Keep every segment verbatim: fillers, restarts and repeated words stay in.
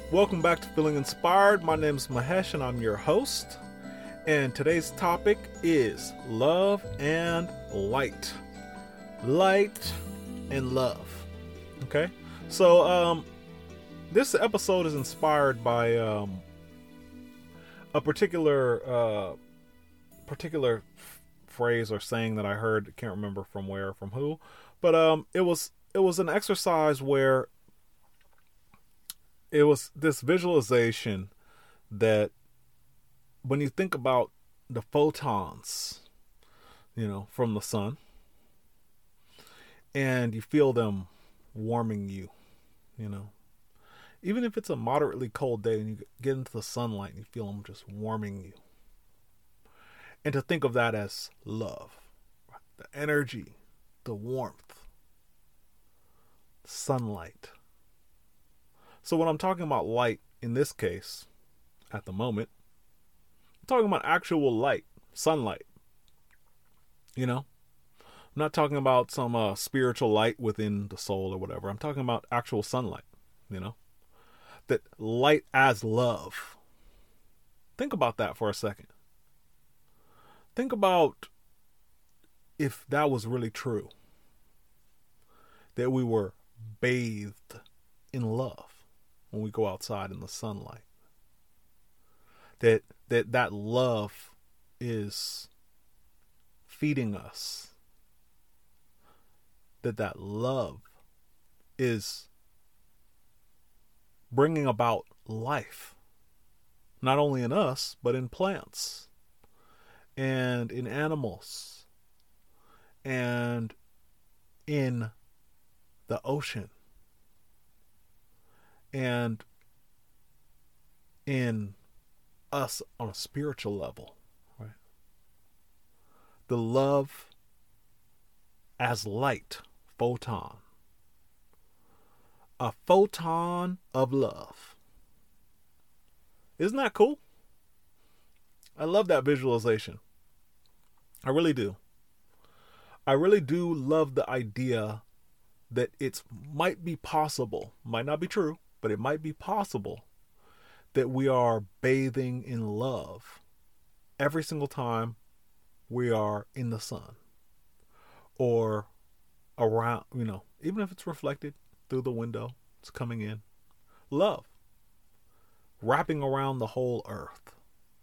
Welcome back to Feeling Inspired. My name is Mahesh and I'm your host. And today's topic is love and light. Light and love. Okay? So, um, this episode is inspired by um, a particular uh, particular f- phrase or saying that I heard. I can't remember from where, from who, but um, it was it was an exercise where it was this visualization that when you think about the photons, you know, from the sun, and you feel them warming you, you know, even if it's a moderately cold day and you get into the sunlight and you feel them just warming you. And to think of that as love, the energy, the warmth, sunlight. So when I'm talking about light, in this case, at the moment, I'm talking about actual light, sunlight. You know? I'm not talking about some uh, spiritual light within the soul or whatever. I'm talking about actual sunlight, you know? That light as love. Think about that for a second. Think about if that was really true. That we were bathed in love when we go outside in the sunlight. That that that love is feeding us. That that love is bringing about life, not only in us, but in plants and in animals and in the ocean and in us on a spiritual level, right? The love as light, photon. A photon of love. Isn't that cool? I love that visualization. I really do. I really do love the idea that it might be possible, might not be true, but it might be possible that we are bathing in love every single time we are in the sun or around, you know, even if it's reflected through the window, it's coming in. Love. Wrapping around the whole earth.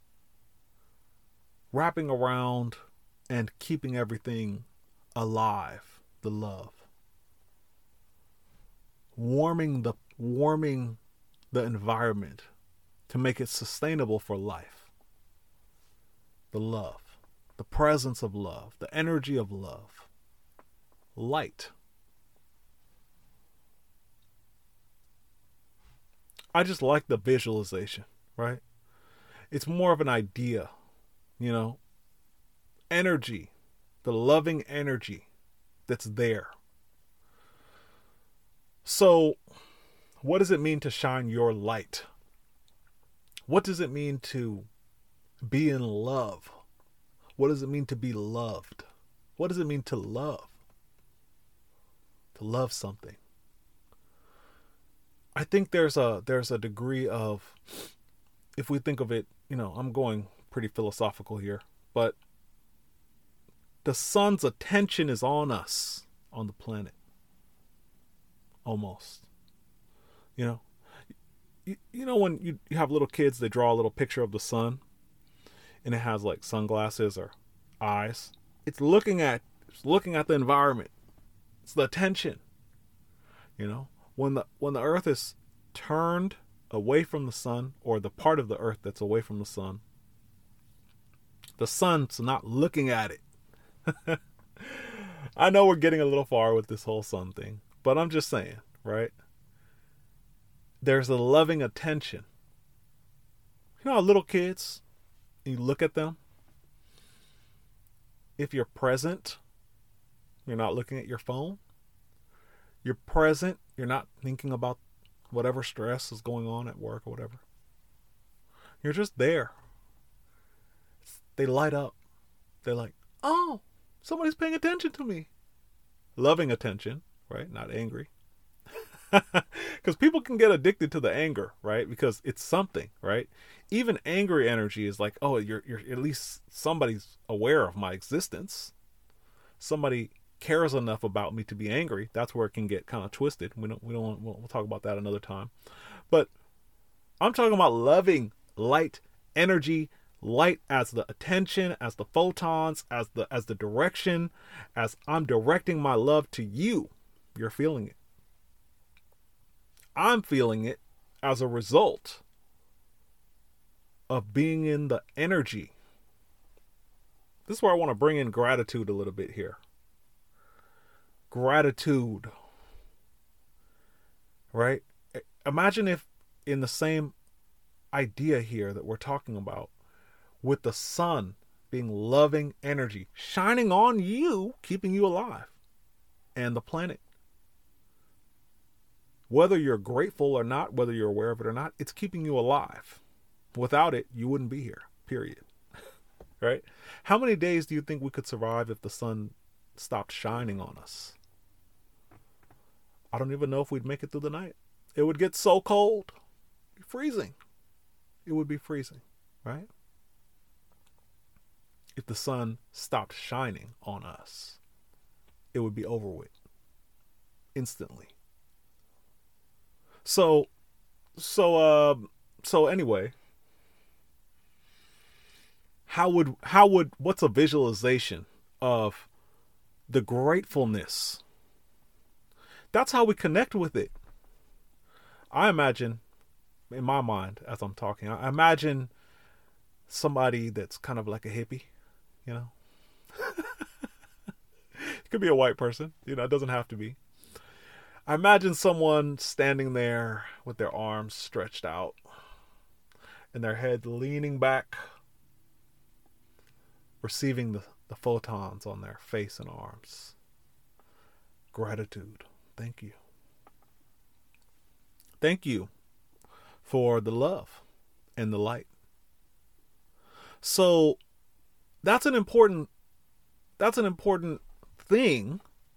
Wrapping around and keeping everything alive. The love. Warming the warming the environment to make it sustainable for life. The love. The presence of love. The energy of love. Light. I just like the visualization, right? It's more of an idea, you know, energy, the loving energy that's there. So, what does it mean to shine your light? What does it mean to be in love? What does it mean to be loved? What does it mean to love? To love something. I think there's a there's a degree of, if we think of it, you know, I'm going pretty philosophical here, but the sun's attention is on us, on the planet. Almost. You know, you, you know when you, you have little kids, they draw a little picture of the sun and it has like sunglasses or eyes. It's looking at it's looking at the environment. It's the attention. You know, when the when the earth is turned away from the sun, or the part of the earth that's away from the sun, the sun's not looking at it. I know we're getting a little far with this whole sun thing, but I'm just saying, right? There's a loving attention. You know how little kids, you look at them, if you're present, you're not looking at your phone. You're present. You're not thinking about whatever stress is going on at work or whatever. You're just there. They light up. They're like, oh, somebody's paying attention to me. Loving attention, right? Not angry. Because people can get addicted to the anger, right? Because it's something, right? Even angry energy is like, oh, you're you're at least somebody's aware of my existence. Somebody cares enough about me to be angry. That's where it can get kind of twisted. We don't we don't we'll, we'll talk about that another time. But I'm talking about loving light energy, light as the attention, as the photons, as the as the direction, as I'm directing my love to you. You're feeling it. I'm feeling it as a result of being in the energy. This is where I want to bring in gratitude a little bit here. Gratitude. Right? Imagine if in the same idea here that we're talking about, with the sun being loving energy, shining on you, keeping you alive, and the planet. Whether you're grateful or not, whether you're aware of it or not, it's keeping you alive. Without it, you wouldn't be here, period. Right? How many days do you think we could survive if the sun stopped shining on us? I don't even know if we'd make it through the night. It would get so cold. It'd be freezing. It would be freezing, right? If the sun stopped shining on us, it would be over with instantly. So, so, uh, so anyway, how would, how would, what's a visualization of the gratefulness? That's how we connect with it. I imagine, in my mind, as I'm talking, I imagine somebody that's kind of like a hippie, you know? It could be a white person, you know, it doesn't have to be. I imagine someone standing there with their arms stretched out and their head leaning back, receiving the, the photons on their face and arms. Gratitude. Thank you. Thank you for the love and the light. So that's an important, that's an important thing.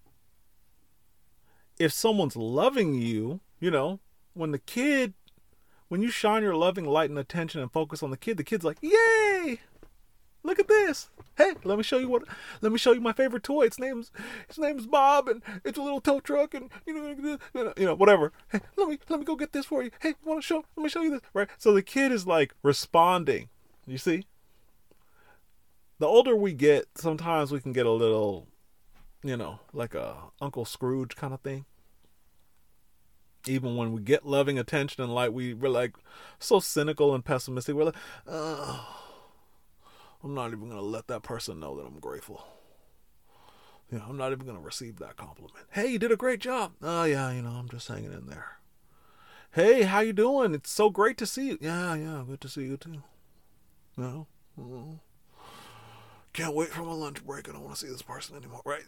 If someone's loving you, you know, when the kid, when you shine your loving light and attention and focus on the kid, the kid's like, yay, look at this. Hey, let me show you what, let me show you my favorite toy. Its name's, its name's Bob, and it's a little tow truck, and, you know, you know, whatever. Hey, let me, let me go get this for you. Hey, you want to show, let me show you this, right? So the kid is like responding, you see? The older we get, sometimes we can get a little, you know, like a Uncle Scrooge kind of thing. Even when we get loving attention and light, we, we're like so cynical and pessimistic. We're like, oh, I'm not even going to let that person know that I'm grateful. You know, I'm not even going to receive that compliment. Hey, you did a great job. Oh, yeah, you know, I'm just hanging in there. Hey, how you doing? It's so great to see you. Yeah, yeah, good to see you too. You know? Mm-hmm. Can't wait for my lunch break. I don't want to see this person anymore, right?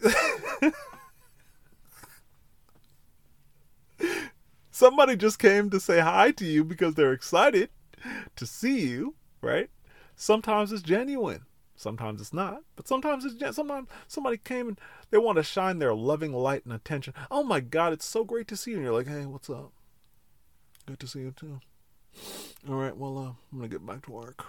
Somebody just came to say hi to you because they're excited to see you, right? Sometimes it's genuine. Sometimes it's not. But sometimes it's gen- sometimes somebody came and they want to shine their loving light and attention. Oh my God, it's so great to see you. And you're like, hey, what's up? Good to see you too. All right, well, uh, I'm going to get back to work.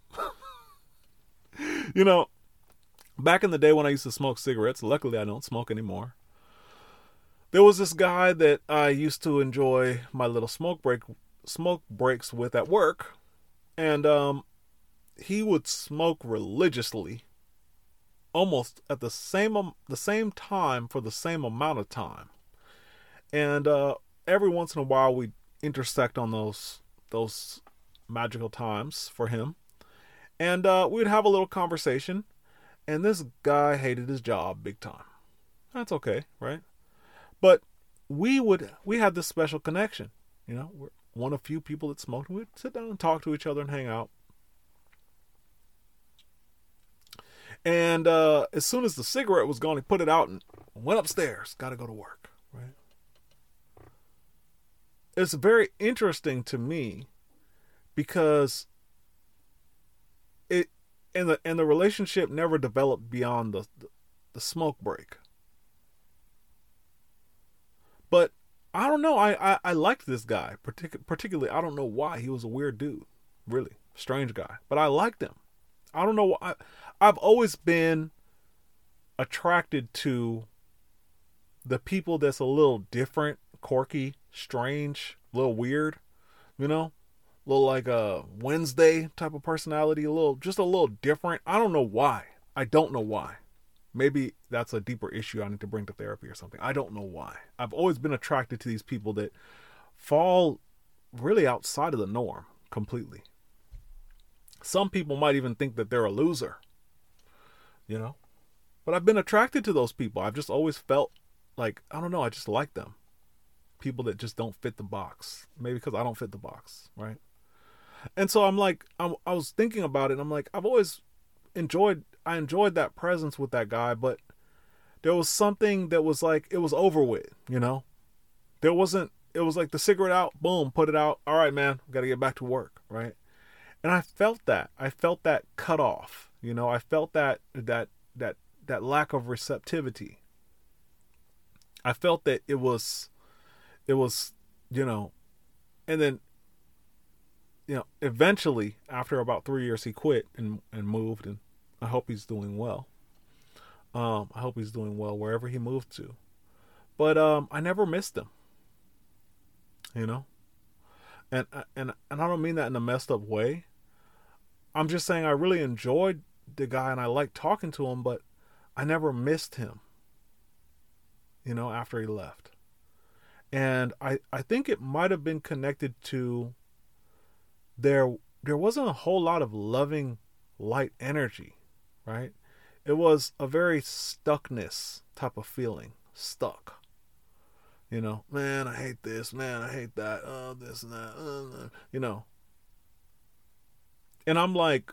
You know, back in the day when I used to smoke cigarettes, luckily I don't smoke anymore. There was this guy that I used to enjoy my little smoke break, smoke breaks with at work. And, um, he would smoke religiously, almost at the same um, the same time for the same amount of time, and uh, every once in a while we'd intersect on those those magical times for him, and uh, we'd have a little conversation. And this guy hated his job big time. That's okay, right? But we would we had this special connection. You know, we're one of few people that smoked. We'd sit down and talk to each other and hang out. And uh, as soon as the cigarette was gone, he put it out and went upstairs. Got to go to work, right? It's very interesting to me because it and the and the relationship never developed beyond the the, the smoke break. But I don't know. I, I, I liked this guy, partic- particularly. I don't know why. He was a weird dude, really strange guy, but I liked him. I don't know why. I've always been attracted to the people that's a little different, quirky, strange, a little weird, you know, a little like a Wednesday type of personality, a little, just a little different. I don't know why. I don't know why. Maybe that's a deeper issue I need to bring to therapy or something. I don't know why. I've always been attracted to these people that fall really outside of the norm completely. Some people might even think that they're a loser, you know, but I've been attracted to those people. I've just always felt like, I don't know, I just like them. People that just don't fit the box. Maybe because I don't fit the box, right? And so I'm like, I'm, I was thinking about it, and I'm like, I've always enjoyed, I enjoyed that presence with that guy, but there was something that was like, it was over with, you know? There wasn't, it was like the cigarette out, boom, put it out. All right, man, got to get back to work, right? And I felt that. I felt that cut off, you know? I felt that, that, that, that lack of receptivity. I felt that it was, it was, you know, and then, you know, eventually after about three years, he quit and, and moved, and I hope he's doing well. Um, I hope he's doing well wherever he moved to, but, um, I never missed him, you know, and, and, and I don't mean that in a messed up way. I'm just saying I really enjoyed the guy and I liked talking to him, but I never missed him, you know, after he left. And I, I think it might have been connected to there, there wasn't a whole lot of loving light energy, right? It was a very stuckness type of feeling, stuck. You know, man, I hate this, man, I hate that, oh, this and that, uh, you know. And I'm like,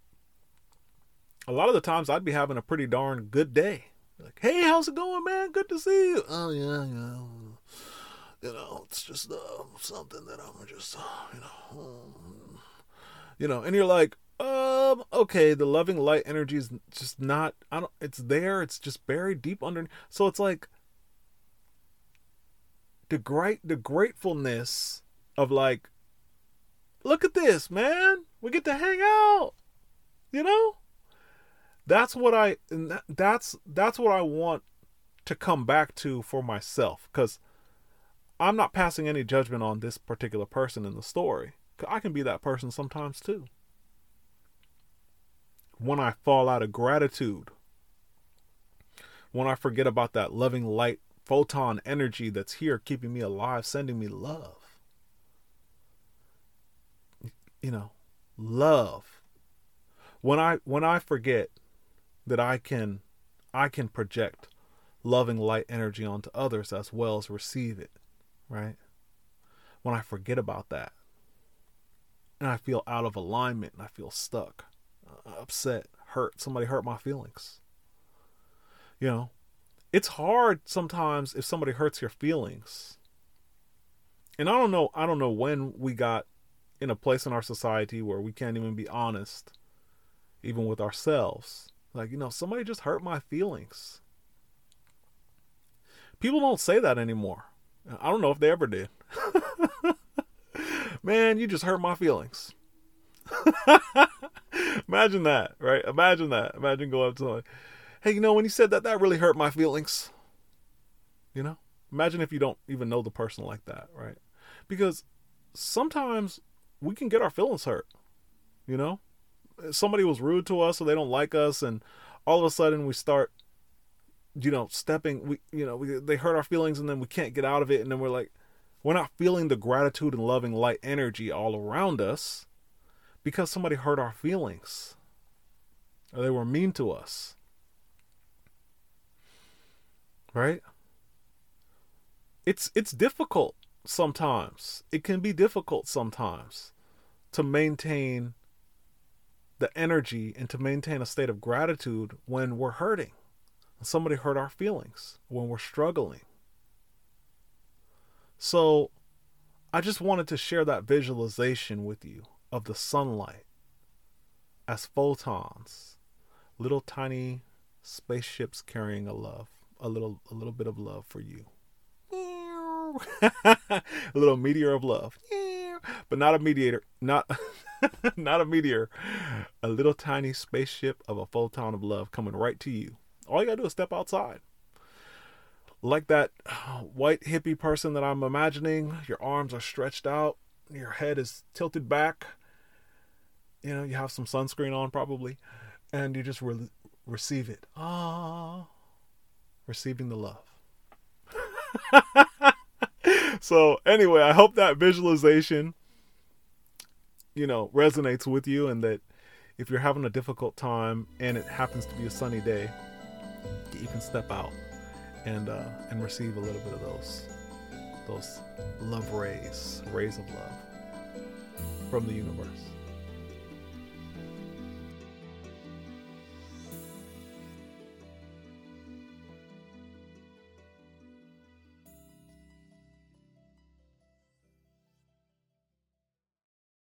a lot of the times I'd be having a pretty darn good day. Like, hey, how's it going, man? Good to see you. Oh, yeah, yeah. You know, it's just uh, something that I'm just, uh, you know, um, you know, and you're like, um, okay, the loving light energy is just not, I don't, it's there, it's just buried deep under. So it's like the great, the gratefulness of like, look at this, man, we get to hang out, you know? That's what I, and that, that's, that's what I want to come back to for myself. Cause I'm not passing any judgment on this particular person in the story. I can be that person sometimes too. When I fall out of gratitude, when I forget about that loving light photon energy that's here keeping me alive, sending me love. You know, love. When I when I forget that I can I can project loving light energy onto others as well as receive it, right? When I forget about that and I feel out of alignment and I feel stuck, uh, upset, hurt, somebody hurt my feelings. You know, it's hard sometimes if somebody hurts your feelings. And I don't know, I don't know when we got in a place in our society where we can't even be honest, even with ourselves. Like, you know, somebody just hurt my feelings. People don't say that anymore. I don't know if they ever did. Man, you just hurt my feelings. Imagine that, right? Imagine that. Imagine going up to somebody, hey, you know, when you said that, that really hurt my feelings. You know? Imagine if you don't even know the person like that, right? Because sometimes we can get our feelings hurt, you know? Somebody was rude to us or they don't like us, and all of a sudden we start, you know, stepping, we, you know, we, they hurt our feelings and then we can't get out of it. And then we're like, we're not feeling the gratitude and loving light energy all around us because somebody hurt our feelings or they were mean to us. Right? It's, it's difficult sometimes. It can be difficult sometimes to maintain the energy and to maintain a state of gratitude when we're hurting. Somebody hurt our feelings, when we're struggling. So I just wanted to share that visualization with you of the sunlight as photons, little tiny spaceships carrying a love, a little, a little bit of love for you. a little meteor of love, but not a mediator, not not a meteor, a little tiny spaceship of a photon of love coming right to you. All you gotta do is step outside. Like that white hippie person that I'm imagining, your arms are stretched out, your head is tilted back. You know, you have some sunscreen on probably, and you just re- receive it. Ah, receiving the love. So anyway, I hope that visualization, you know, resonates with you, and that if you're having a difficult time and it happens to be a sunny day, you can step out and uh, and receive a little bit of those those love rays, rays of love from the universe.